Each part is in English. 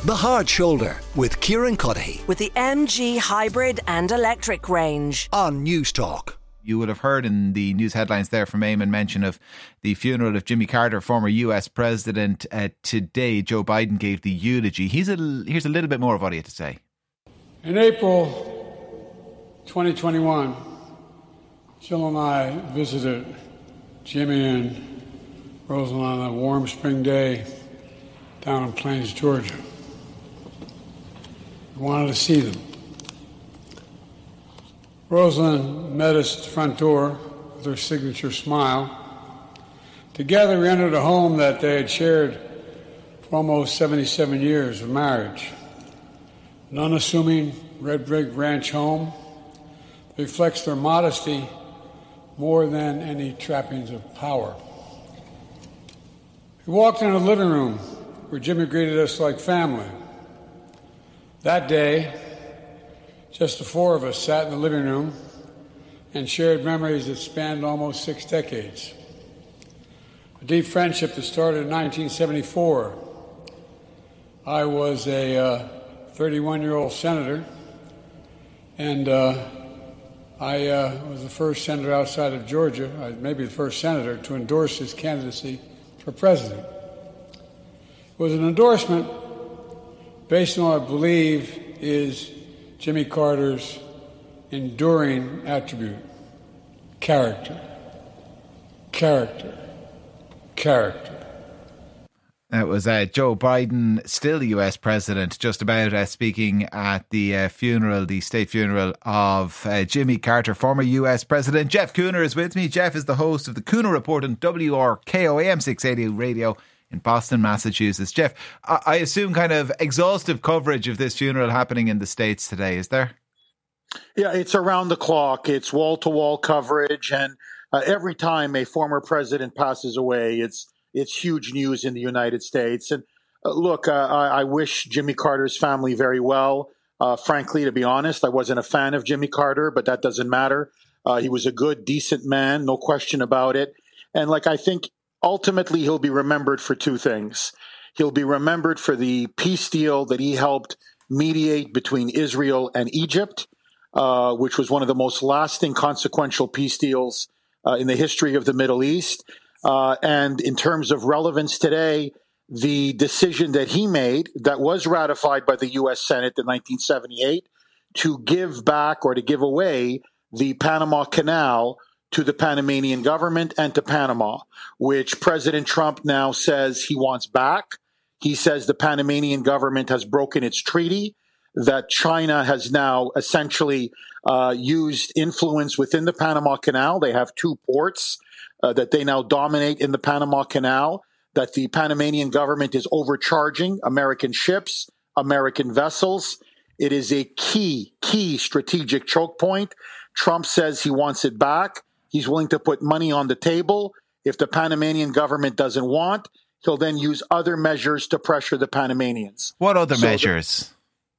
The Hard Shoulder with Kieran Cuddihy with the MG hybrid and electric range on News Talk. You would have heard in the news headlines there from Eamon mention of the funeral of Jimmy Carter, former US president. Today, Joe Biden gave the eulogy. Here's a little bit more of what he had to say. In April 2021, Jill and I visited Jimmy and Rosalind on a warm spring day down in Plains, Georgia. We wanted to see them. Rosalind met us at the front door with her signature smile. Together we entered a home that they had shared for almost 77 years of marriage. An unassuming red brick ranch home that reflects their modesty more than any trappings of power. We walked into the living room where Jimmy greeted us like family. That day, just the four of us sat in the living room and shared memories that spanned almost 6 decades. A deep friendship that started in 1974. I was a 31-year-old senator, and I was the first senator outside of Georgia, maybe the first senator, to endorse his candidacy for president. It was an endorsement based on what I believe is Jimmy Carter's enduring attribute: character, character, character. That was Joe Biden, still the US president, just about speaking at the funeral, the state funeral of Jimmy Carter, former US president. Jeff Cooner is with me. Jeff is the host of the Cooner Report on WRKO AM 680 radio in Boston, Massachusetts. Jeff, I assume kind of exhaustive coverage of this funeral happening in the States today, is there? Yeah, it's around the clock. It's wall-to-wall coverage. And every time a former president passes away, it's huge news in the United States. And look, I wish Jimmy Carter's family very well. Frankly, to be honest, I wasn't a fan of Jimmy Carter, but that doesn't matter. He was a good, decent man, no question about it. And I think ultimately he'll be remembered for two things. He'll be remembered for the peace deal that he helped mediate between Israel and Egypt, which was one of the most lasting, consequential peace deals in the history of the Middle East. And in terms of relevance today, the decision that he made that was ratified by the U.S. Senate in 1978 to give back or to give away the Panama Canal to the Panamanian government and to Panama, which President Trump now says he wants back. He says the Panamanian government has broken its treaty, that China has now essentially used influence within the Panama Canal. They have 2 ports that they now dominate in the Panama Canal, that the Panamanian government is overcharging American ships, American vessels. It is a key strategic choke point. Trump says he wants it back. He's willing to put money on the table. If the Panamanian government doesn't want, he'll then use other measures to pressure the Panamanians. What other measures?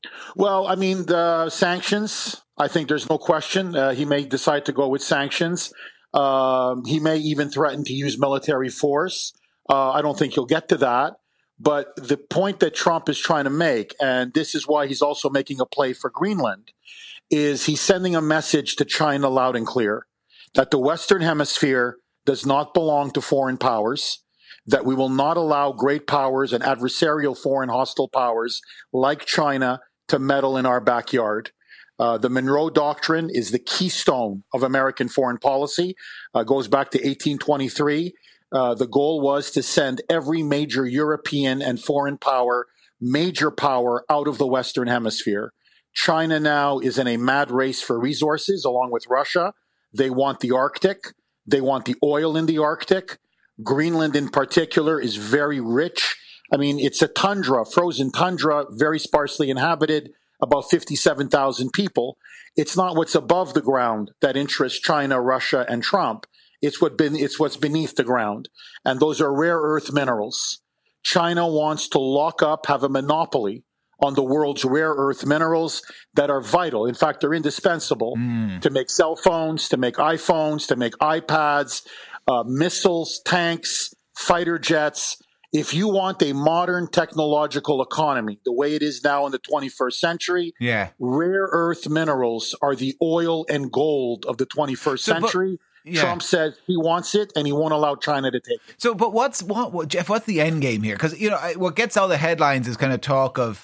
The sanctions. I think there's no question. He may decide to go with sanctions. He may even threaten to use military force. I don't think he'll get to that. But the point that Trump is trying to make, and this is why he's also making a play for Greenland, is he's sending a message to China loud and clear that the Western Hemisphere does not belong to foreign powers, that we will not allow great powers and adversarial foreign hostile powers like China to meddle in our backyard. The Monroe Doctrine is the keystone of American foreign policy, goes back to 1823. The goal was to send every major European and foreign power, major power, out of the Western Hemisphere. China now is in a mad race for resources along with Russia. They want the Arctic. They want the oil in the Arctic. Greenland in particular is very rich. It's a tundra, frozen tundra, very sparsely inhabited, about 57,000 people. It's not what's above the ground that interests China, Russia, and Trump. It's what's beneath the ground. And those are rare earth minerals. China wants to lock up, have a monopoly on the world's rare earth minerals that are vital. In fact, they're indispensable to make cell phones, to make iPhones, to make iPads, missiles, tanks, fighter jets. If you want a modern technological economy, the way it is now in the 21st century, rare earth minerals are the oil and gold of the 21st century. Trump says he wants it and he won't allow China to take it. So, but Jeff, what's the end game here? Because, what gets all the headlines is kind of talk of,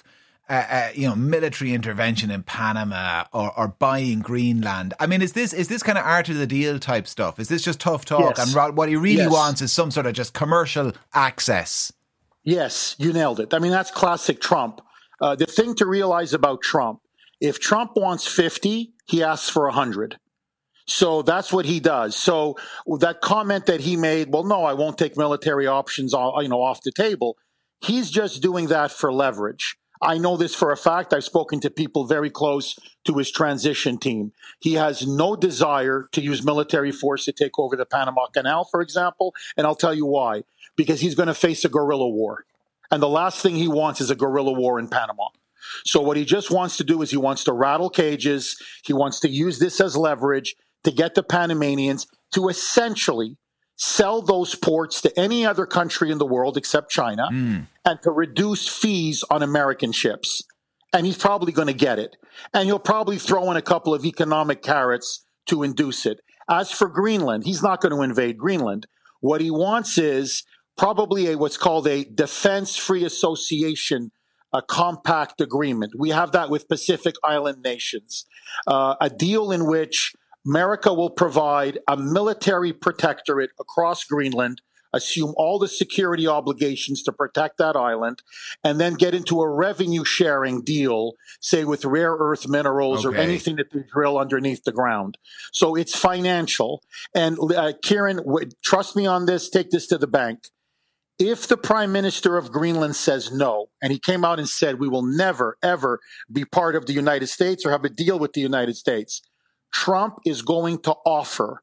military intervention in Panama or buying Greenland. I mean, is this kind of art of the deal type stuff? Is this just tough talk? Yes. And what he really wants is some sort of just commercial access. Yes, you nailed it. I mean, that's classic Trump. The thing to realize about Trump, if Trump wants 50, he asks for 100. So that's what he does. So that comment that he made, well, no, I won't take military options, off the table. He's just doing that for leverage. I know this for a fact. I've spoken to people very close to his transition team. He has no desire to use military force to take over the Panama Canal, for example. And I'll tell you why. Because he's going to face a guerrilla war. And the last thing he wants is a guerrilla war in Panama. So what he just wants to do is he wants to rattle cages. He wants to use this as leverage to get the Panamanians to essentially sell those ports to any other country in the world except China and to reduce fees on American ships. And he's probably going to get it. And he'll probably throw in a couple of economic carrots to induce it. As for Greenland, he's not going to invade Greenland. What he wants is probably what's called a defense-free association, a compact agreement. We have that with Pacific Island nations, a deal in which America will provide a military protectorate across Greenland, assume all the security obligations to protect that island, and then get into a revenue sharing deal, say with rare earth minerals or anything that they drill underneath the ground. So it's financial. And Kieran, trust me on this, take this to the bank. If the Prime Minister of Greenland says no, and he came out and said we will never, ever be part of the United States or have a deal with the United States, Trump is going to offer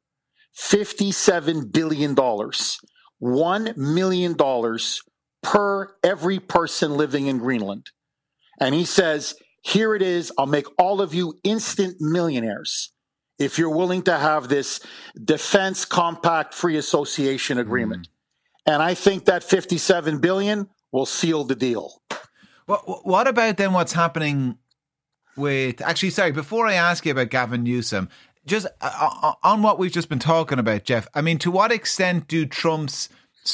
$57 billion, $1 million per every person living in Greenland. And he says, here it is, I'll make all of you instant millionaires if you're willing to have this defense compact free association agreement. And I think that $57 billion will seal the deal. Well, what about then what's happening with, actually, sorry, before I ask you about Gavin Newsom, just on what we've just been talking about, Jeff, I mean, to what extent do Trump's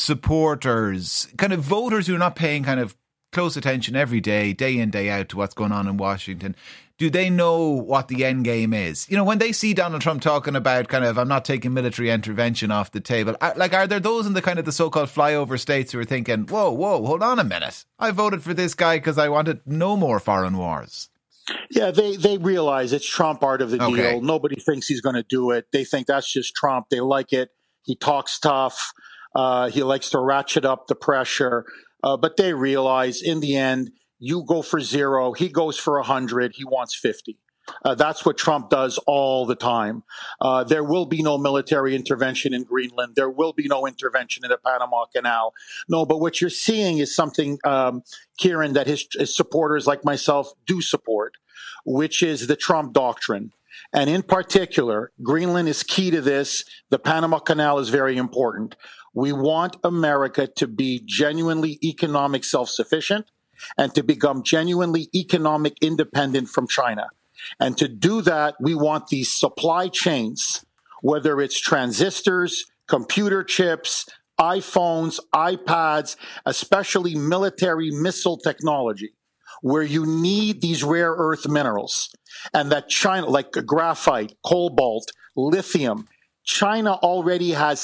supporters, kind of voters who are not paying kind of close attention every day in, day out to what's going on in Washington, do they know what the end game is? When they see Donald Trump talking about kind of, I'm not taking military intervention off the table, are there those in the kind of the so-called flyover states who are thinking, whoa, hold on a minute, I voted for this guy because I wanted no more foreign wars? Yeah, they realize it's Trump art of the deal. Nobody thinks he's going to do it. They think that's just Trump. They like it. He talks tough. He likes to ratchet up the pressure. But they realize in the end, you go for 0. He goes for 100. He wants 50. That's what Trump does all the time. There will be no military intervention in Greenland. There will be no intervention in the Panama Canal. No, but what you're seeing is something, Kieran, that his supporters like myself do support, which is the Trump doctrine. And in particular, Greenland is key to this. The Panama Canal is very important. We want America to be genuinely economic self-sufficient and to become genuinely economic independent from China. And to do that, we want these supply chains, whether it's transistors, computer chips, iPhones, iPads, especially military missile technology, where you need these rare earth minerals. And that China, like graphite, cobalt, lithium, China already has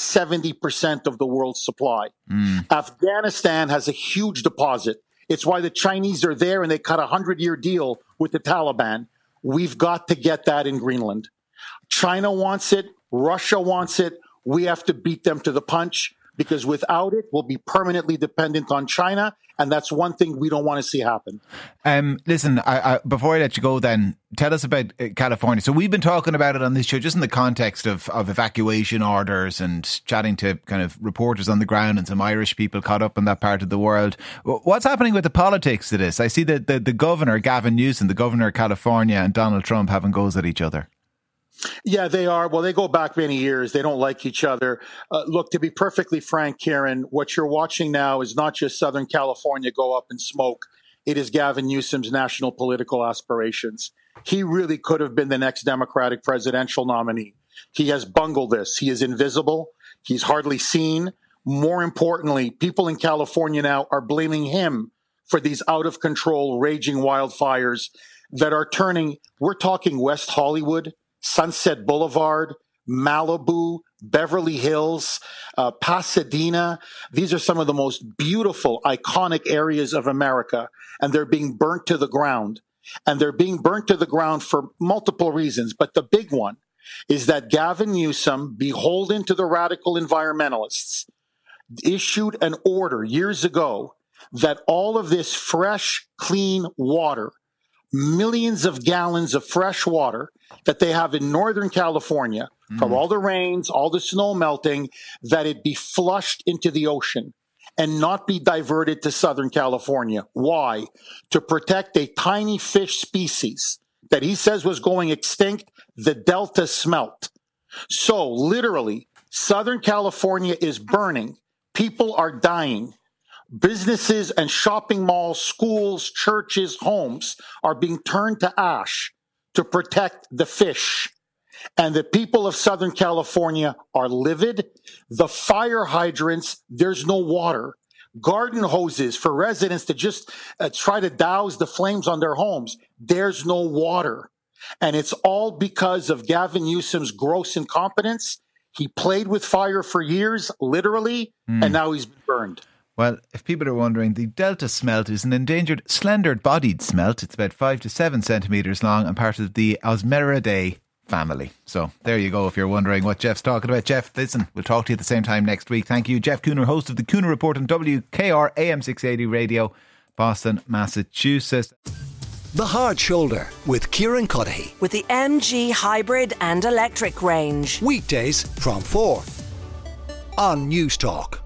70% of the world's supply. Afghanistan has a huge deposit. It's why the Chinese are there and they cut a 100-year deal with the Taliban. We've got to get that in Greenland. China wants it. Russia wants it. We have to beat them to the punch because without it, we'll be permanently dependent on China. And that's one thing we don't want to see happen. Listen, before I let you go then, tell us about California. So we've been talking about it on this show just in the context of evacuation orders and chatting to kind of reporters on the ground and some Irish people caught up in that part of the world. What's happening with the politics of this? I see that the governor, Gavin Newsom, the governor of California, and Donald Trump having goes at each other. Yeah, they are. Well, they go back many years. They don't like each other. Look, to be perfectly frank, Kieran, what you're watching now is not just Southern California go up in smoke. It is Gavin Newsom's national political aspirations. He really could have been the next Democratic presidential nominee. He has bungled this. He is invisible. He's hardly seen. More importantly, people in California now are blaming him for these out of control, raging wildfires that are turning, we're talking West Hollywood, Sunset Boulevard, Malibu, Beverly Hills, Pasadena. These are some of the most beautiful, iconic areas of America, and they're being burnt to the ground. And they're being burnt to the ground for multiple reasons. But the big one is that Gavin Newsom, beholden to the radical environmentalists, issued an order years ago that all of this fresh, clean water, millions of gallons of fresh water that they have in Northern California from all the rains, all the snow melting, that it be flushed into the ocean and not be diverted to Southern California. Why? To protect a tiny fish species that he says was going extinct, the Delta smelt. So literally, Southern California is burning. People are dying. Businesses and shopping malls, schools, churches, homes are being turned to ash to protect the fish. And the people of Southern California are livid. The fire hydrants, there's no water. Garden hoses for residents to just try to douse the flames on their homes. There's no water. And it's all because of Gavin Newsom's gross incompetence. He played with fire for years, literally, and now he's been burned. Well, if people are wondering, the Delta smelt is an endangered slender-bodied smelt. It's about 5 to 7 centimetres long and part of the Osmeridae family. So there you go if you're wondering what Jeff's talking about. Jeff, listen, we'll talk to you at the same time next week. Thank you. Jeff Cooner, host of the Cooner Report on WKR AM 680 Radio, Boston, Massachusetts. The Hard Shoulder with Kieran Cuddihy. With the MG Hybrid and Electric range. Weekdays from 4 on News Talk.